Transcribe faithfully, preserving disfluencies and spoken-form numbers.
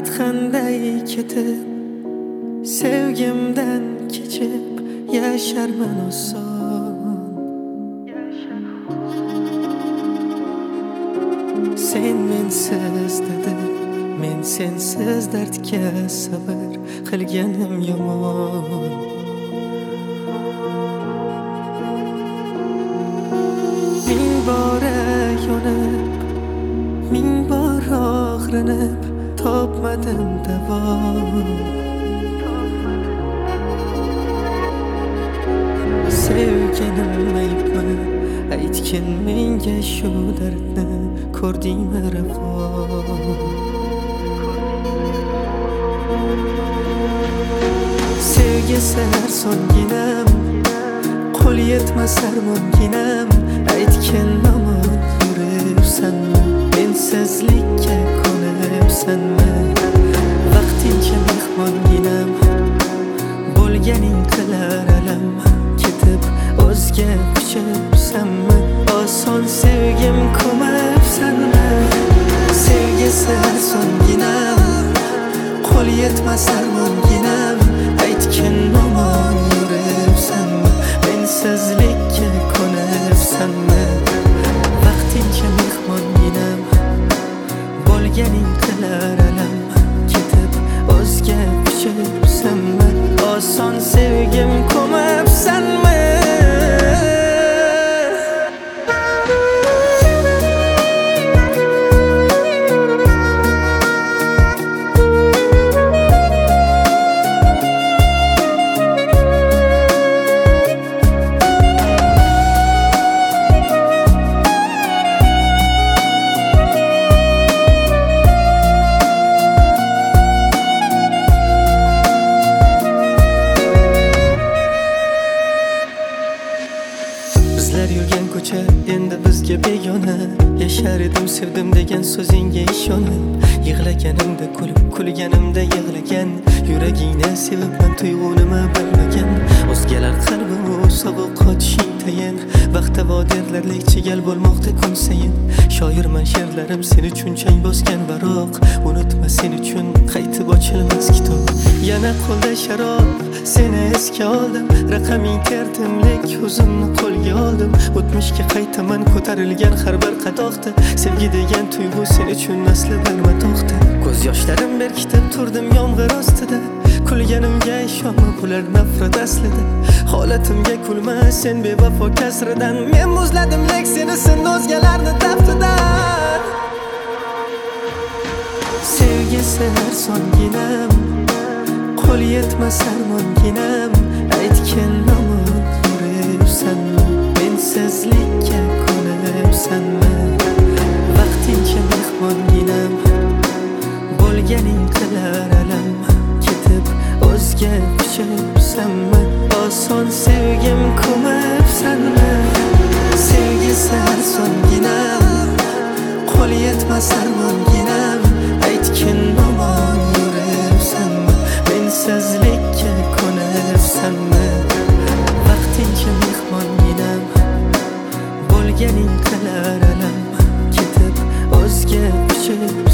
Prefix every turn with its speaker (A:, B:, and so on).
A: aytganday ketib, sevgimdan kechib yasharman oson. Sen mensiz dedi, men sensiz dardga sabr qilganim yomon. Ming bora yonib, ming bor og'rinib, topmadim davo. Sevganim aybmi, aytgin menga shu dardni, ko'rdingmi ravo? Sevgi sar so'nginam, qo'l yetmas armonginam, aytgin omon yuribsanmi, mensizlikka ko'nibsanmi? Vaqtincha mehmonginam, bo'lganing qilar alam, ketib o'zga kuchibsanmi? Oson sevgim ko'mibsanmi? Sevgi sar so'nginam, qo'l yetmas armonginam, aytgin omon yuribsanmi, mensizlikka ko'nibsanmi? Vaqtincha mehmonginam, bo'lganing qilar alam, ketib o'zga kuchibsanmi? Oson sevgim ko'mibsanmi? Bizlar yurgan ko'cha endi bizga begona. Yashar edim sevdim degan so'zingga ishonib, yig'laganimda kulib, kulganimda yig'lagan, yuragingni sevibman tuyg'unimi bilmagan. O'zgalar qalbi sovuq qotishing tayin, vaqtda vodirlarlik chigal bo'lmoqda kun sayin. Shoirman she'rlarim sen uchun chang bosgan baroq, unutma sen uchun qaytib ochilmas kitob. Yana qo'lda sharob, seni esga oldim, raqaming tertimlik, o'zimni qo'lga oldim. O'tmishga qaytaman ko'tarilgan har bir qadoqda, sevgi degan tuyg'u sen uchun aslida matoqda. Ko'z yoshlarim berkitib turdim yomg'ir ostida, kulganimga ishonma bular nafrat aslida. Holatimga kulma sen bevafo kasridan, men muzladim lek seni sin o'zgalarni daftidan. Sevgi sar so'nginam, qo'l yetmas armonginam, aytgin omon yuribsanmi, mensizlikka ko'nibsanmi? Vaqtincha mehmonginam, bo'lganing qilar alam, ketib o'zga kuchibsanmi? Oson sevgim ko'mibsanmi? Sevgi sar so'nginam, qo'l yetmas armonginam, aytgin omon yuribsanmi, mensizlikka ko'nibsanmi? Vaqtincha mehmonginam, bo'lganing qilar alam, ketib o'zga kuchib